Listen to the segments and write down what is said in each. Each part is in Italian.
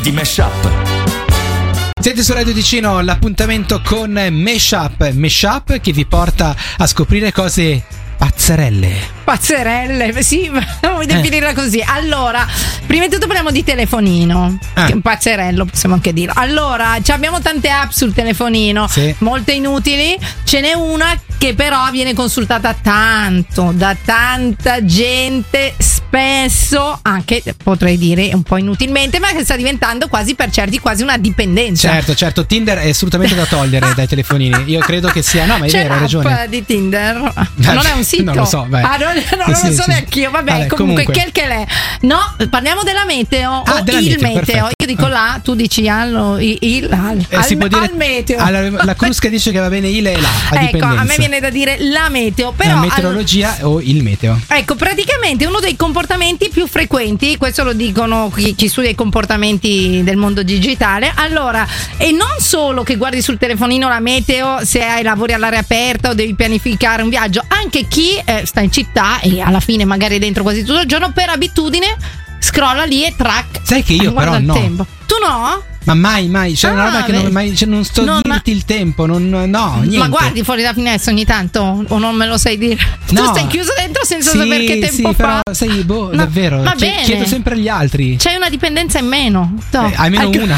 di Mashup. Siete su Radio Ticino, l'appuntamento con Mashup che vi porta a scoprire cose pazzerelle, sì, vuoi definirla così. Allora, prima di tutto parliamo di telefonino, che è un pazzerello, possiamo anche dire. Allora, abbiamo tante app sul telefonino, sì, molte inutili. Ce n'è una che però viene consultata tanto da tanta gente, spesso anche, potrei dire, un po' inutilmente, ma che sta diventando quasi per certi quasi una dipendenza. Certo, Tinder è assolutamente da togliere dai telefonini. Io credo che sia, no, ma è vero, hai ragione. Di Tinder non è un sito. Non lo so, vai. Non lo so neanche io. Vabbè, comunque quel che l'è. No, parliamo della meteo o il meteo. Perfetto. Io dico la, tu dici si può dire al meteo. La Crusca dice che va bene il e la, a ecco, a me viene da dire la meteo, però la meteorologia o il meteo. Ecco, praticamente uno dei comportamenti più frequenti, questo lo dicono chi studia i comportamenti del mondo digitale. Allora, e non solo che guardi sul telefonino la meteo se hai lavori all'aria aperta o devi pianificare un viaggio, anche chi sta in città e alla fine magari è dentro quasi tutto il giorno, per abitudine scrolla lì e track. Sai che io però no. Tempo. Tu no? Ma mai, c'è una roba che non sto a dirti il tempo, niente. Ma guardi fuori da finestra ogni tanto o non me lo sai dire? No. Tu stai chiuso dentro senza sapere che tempo fa. Però sai, davvero, chiedo sempre agli altri. C'hai una dipendenza in meno. Almeno una.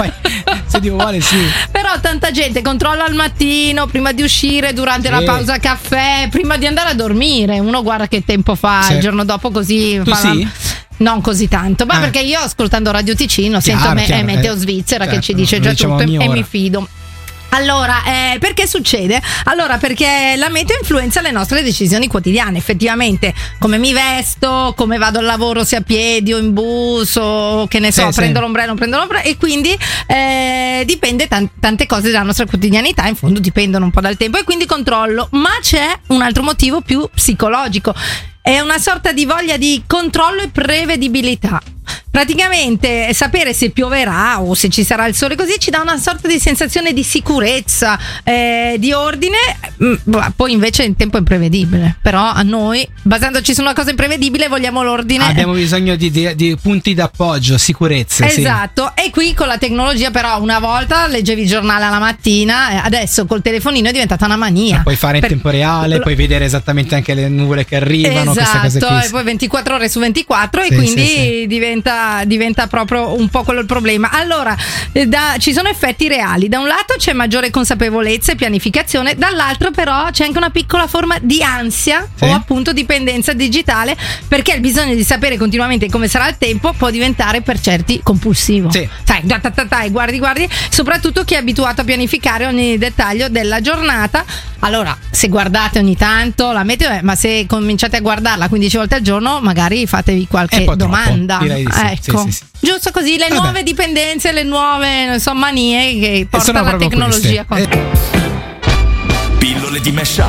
Se Dio vuole, sì. Però tanta gente controlla al mattino, prima di uscire, durante la pausa caffè, prima di andare a dormire. Uno guarda che tempo fa, il giorno dopo così. Tu sì? Non così tanto, ma perché io ascoltando Radio Ticino sento Meteo Svizzera che ci dice già tutto e mi fido. Allora, perché succede? Allora, perché la meteo influenza le nostre decisioni quotidiane. Effettivamente, come mi vesto, come vado al lavoro, sia a piedi o in bus, o che ne so, prendo l'ombrello, e quindi dipende tante cose della nostra quotidianità, in fondo dipendono un po' dal tempo e quindi controllo. Ma c'è un altro motivo più psicologico. È una sorta di voglia di controllo e prevedibilità. Praticamente sapere se pioverà o se ci sarà il sole così ci dà una sorta di sensazione di sicurezza, di ordine. Poi invece il tempo è imprevedibile, però a noi, basandoci su una cosa imprevedibile, vogliamo l'ordine. Abbiamo bisogno di punti d'appoggio, sicurezza. Esatto, sì. E qui con la tecnologia però una volta leggevi il giornale alla mattina, adesso col telefonino è diventata una mania. Puoi fare in tempo reale, puoi vedere esattamente anche le nuvole che arrivano, queste cose qui. E poi 24 ore su 24 e quindi diventa proprio un po' quello il problema. Allora, ci sono effetti reali. Da un lato c'è maggiore consapevolezza e pianificazione, dall'altro però c'è anche una piccola forma di ansia o appunto dipendenza digitale, perché il bisogno di sapere continuamente come sarà il tempo può diventare per certi compulsivo. Sai, guardi, soprattutto chi è abituato a pianificare ogni dettaglio della giornata. Allora, se guardate ogni tanto la meteo, ma se cominciate a guardarla 15 volte al giorno, magari fatevi qualche domanda. Direi di sì. Ecco, sì. Giusto così, le nuove dipendenze, le nuove manie che porta la tecnologia. Pillole di Mashup.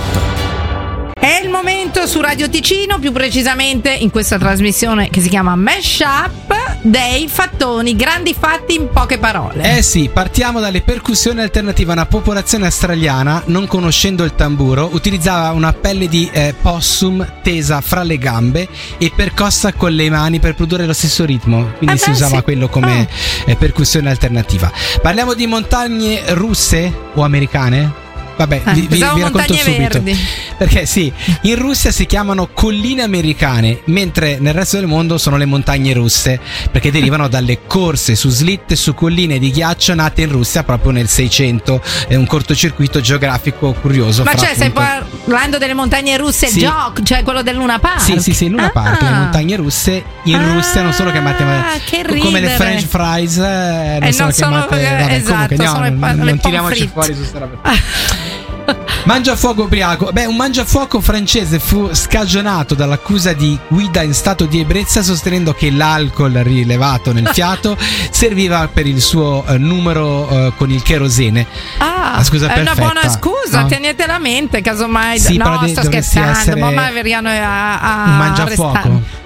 È il momento su Radio Ticino, più precisamente in questa trasmissione che si chiama Mashup, dei fattoni, grandi fatti in poche parole. Sì, partiamo dalle percussioni alternative. Una popolazione australiana, non conoscendo il tamburo, utilizzava una pelle di possum tesa fra le gambe e percossa con le mani per produrre lo stesso ritmo, quindi si usava quello come percussione alternativa. Parliamo di montagne russe o americane? Vabbè, vi racconto subito. Verdi. Perché in Russia si chiamano colline americane, mentre nel resto del mondo sono le montagne russe, perché derivano dalle corse su slitte su colline di ghiaccio nate in Russia proprio nel 600. È un cortocircuito geografico curioso. Ma stai parlando delle montagne russe, cioè quello del Luna Park? Sì, Luna Park. Le montagne russe in Russia non sono chiamate come le French fries, non sono chiamate. Non tiriamoci fuori su sta roba. Mangiafuoco ubriaco. Un mangiafuoco francese fu scagionato dall'accusa di guida in stato di ebbrezza, sostenendo che l'alcol rilevato nel fiato serviva per il suo numero con il cherosene. Scusa, è una buona scusa, no? Tenetela a mente, casomai. No, sto scherzando. Ma verranno a un mangiafuoco.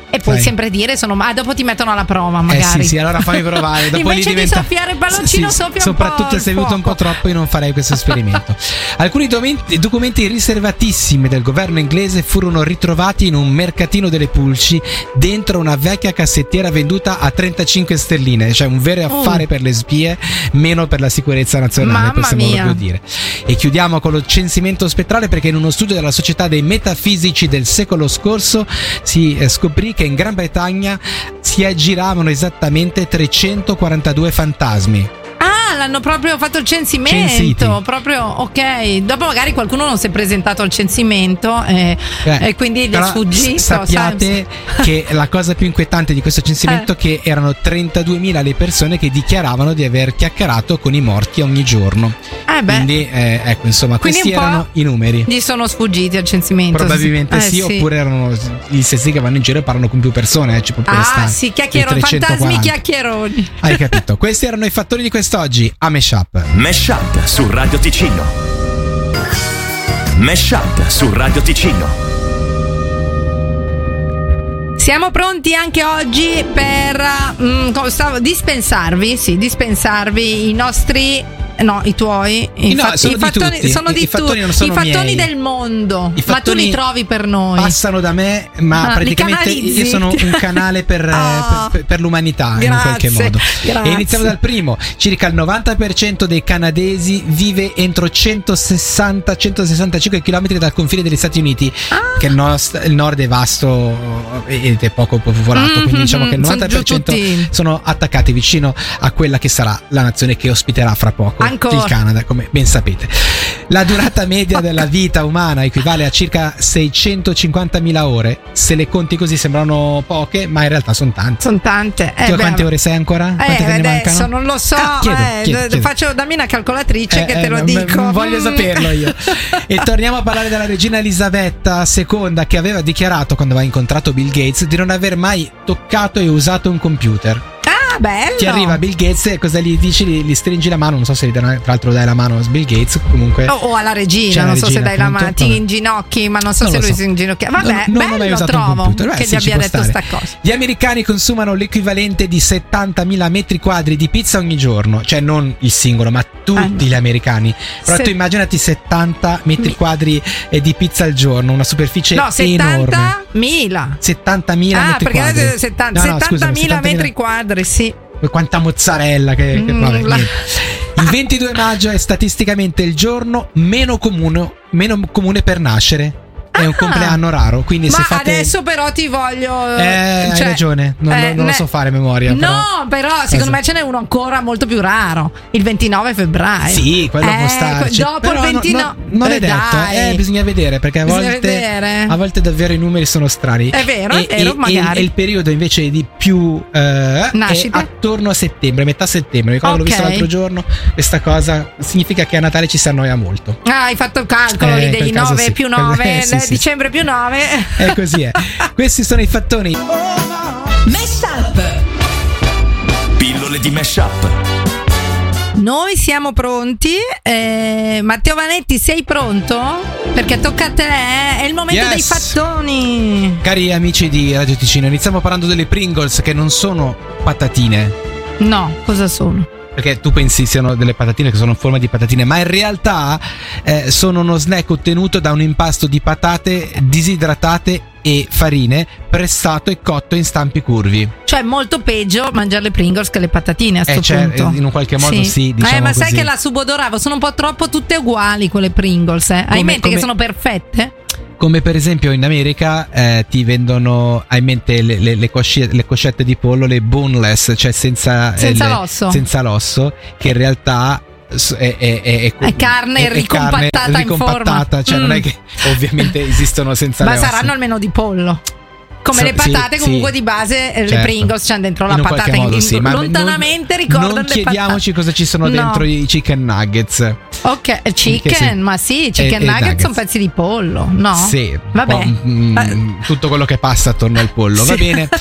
E puoi sempre dire dopo ti mettono alla prova magari. Sì, allora fammi provare. Dopo invece di soffiare il palloncino soffia un po'. Soprattutto se hai avuto un po' troppo, io non farei questo esperimento. Alcuni documenti riservatissimi del governo inglese furono ritrovati in un mercatino delle pulci dentro una vecchia cassettiera venduta a 35 sterline, cioè un vero affare per le spie, meno per la sicurezza nazionale, possiamo proprio dire. E chiudiamo con lo censimento spettrale, perché in uno studio della Società dei Metafisici del secolo scorso si scoprì che in Gran Bretagna si aggiravano esattamente 342 fantasmi. L'hanno proprio fatto il censimento, proprio, ok. Dopo magari qualcuno non si è presentato al censimento e quindi gli è sfuggito. Sappiate che la cosa più inquietante di questo censimento è che erano 32.000 le persone che dichiaravano di aver chiacchierato con i morti ogni giorno. Quindi ecco, insomma, quindi questi erano i numeri. Gli sono sfuggiti al censimento. Probabilmente sì, oppure erano gli stessi che vanno in giro e parlano con più persone. Sì, chiacchieroni, fantasmi chiacchieroni. Hai capito? Questi erano i fattori di quest'oggi a Mashup. Mashup su Radio Ticino. Mashup su Radio Ticino. Siamo pronti anche oggi per dispensarvi i nostri. No, i tuoi. Sono i fattoni non sono i fattoni del mondo. Ma tu li trovi per noi. Passano da me, ma praticamente io sono un canale per l'umanità. Grazie, in qualche modo. Grazie. E iniziamo dal primo. Circa il 90% dei canadesi vive entro 160-165 km dal confine degli Stati Uniti. Che il nord è vasto ed è poco popolato. Quindi diciamo che il 90% sono attaccati vicino a quella che sarà la nazione che ospiterà fra poco. Ancora. Il Canada, come ben sapete. La durata media della vita umana equivale a circa 650.000 ore. Se le conti così sembrano poche, ma in realtà sono tante. Sono tante. Tu quante ore sei ancora? Quante te ne adesso non lo so. Chiedo. Dammi una calcolatrice che te lo dico. Voglio saperlo io. E torniamo a parlare della regina Elisabetta II, che aveva dichiarato, quando aveva incontrato Bill Gates, di non aver mai toccato e usato un computer. Bello. Ti arriva Bill Gates e cosa gli dici? Gli stringi la mano, non so se tra l'altro dai la mano a Bill Gates, comunque. O alla regina, non so se dai la mano, ti inginocchi, ma non so se lui si inginocchia. Vabbè, non ho mai usato un computer. Che gli abbia detto sta cosa. Gli americani consumano l'equivalente di 70.000 metri quadri di pizza ogni giorno, cioè non il singolo, ma tutti gli americani. Però tu immaginati 70 metri quadri di pizza al giorno, una superficie enorme. 70.000 metri quadri. 70.000 metri quadri, sì. Quanta mozzarella che vabbè, il 22 maggio è statisticamente il giorno meno comune per nascere. È un compleanno raro, quindi se fate... adesso però ti voglio hai ragione, non lo so fare a memoria. No, però secondo me ce n'è uno ancora molto più raro, il 29 febbraio. Sì, quello può starci. Dopo il 29 non è detto, bisogna vedere, perché a volte davvero i numeri sono strani. È vero, magari. E il periodo invece di più è attorno a settembre, metà settembre. Ricordo l'ho visto l'altro giorno, questa cosa significa che a Natale ci si annoia molto. Hai fatto il calcolo lì degli 9 più 9 dicembre più 9. È così, è. Questi sono i fattoni. Mashup. Pillole di Mashup. Noi siamo pronti. Matteo Vanetti, sei pronto? Perché tocca a te, è il momento dei fattoni. Cari amici di Radio Ticino, iniziamo parlando delle Pringles, che non sono patatine. No, cosa sono? Perché tu pensi siano delle patatine, che sono in forma di patatine, ma in realtà sono uno snack ottenuto da un impasto di patate disidratate e farine, pressato e cotto in stampi curvi. Cioè molto peggio mangiare le Pringles che le patatine a sto punto. In un qualche modo sì, diciamo ma sai così. Che la subodoravo, sono un po' troppo tutte uguali quelle Pringles, Hai in mente che sono perfette? Come per esempio in America ti vendono, hai in mente le coscette di pollo, le boneless, cioè senza l'osso, che in realtà è carne ricompattata in forma. Cioè non è che ovviamente esistono senza le ossa. Ma saranno almeno di pollo. Come le patate comunque di base, certo. Le Pringles c'hanno dentro la patata lontanamente ricordano le patate. Non chiediamoci cosa ci sono dentro i chicken nuggets. Ok, chicken nuggets sono pezzi di pollo, no? Sì, vabbè. Tutto quello che passa attorno al pollo, va bene.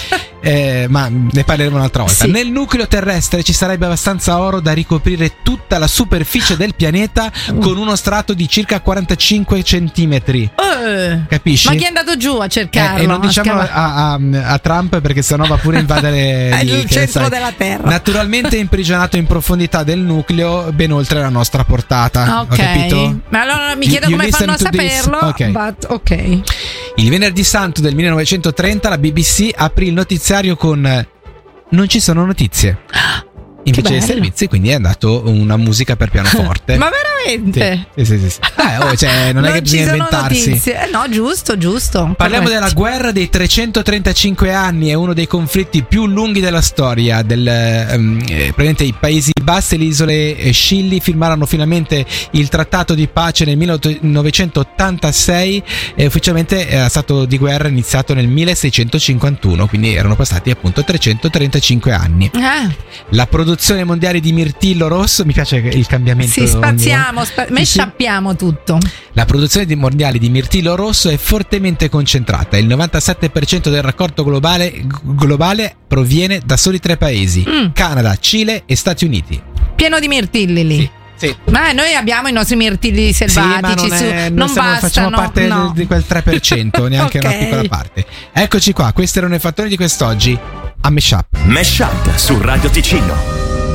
ma ne parleremo un'altra volta. Sì. Nel nucleo terrestre ci sarebbe abbastanza oro da ricoprire tutta la superficie del pianeta con uno strato di circa 45 centimetri. Capisci? Ma chi è andato giù a cercarlo? E non diciamo a Trump, perché sennò va pure a invadere il centro della Terra. Naturalmente imprigionato in profondità del nucleo, ben oltre la nostra portata. Ok. Ho capito? Ma allora mi chiedo come fanno a saperlo. Ok. Il venerdì santo del 1930 la BBC aprì il notiziario con "Non ci sono notizie". Invece dei servizi, quindi è andato una musica per pianoforte. Ma veramente? Sì. Cioè, non è che bisogna inventarsi. No, giusto. Parliamo della guerra dei 335 anni, è uno dei conflitti più lunghi della storia. Praticamente i Paesi Bassi e le isole Scilly firmarono finalmente il trattato di pace nel 1986 e ufficialmente era stato di guerra iniziato nel 1651, quindi erano passati appunto 335 anni. La produzione mondiale di mirtillo rosso, mi piace il cambiamento. Sì, mesciappiamo tutto. La produzione mondiale di mirtillo rosso è fortemente concentrata. Il 97% del raccolto globale proviene da soli 3 paesi: Canada, Cile e Stati Uniti. Pieno di mirtilli lì. Sì. Ma noi abbiamo i nostri mirtilli selvatici, non bastano. Facciamo parte di quel 3%, neanche una piccola parte. Eccoci qua, questi erano i fattori di quest'oggi a Mashup. Mashup su Radio Ticino.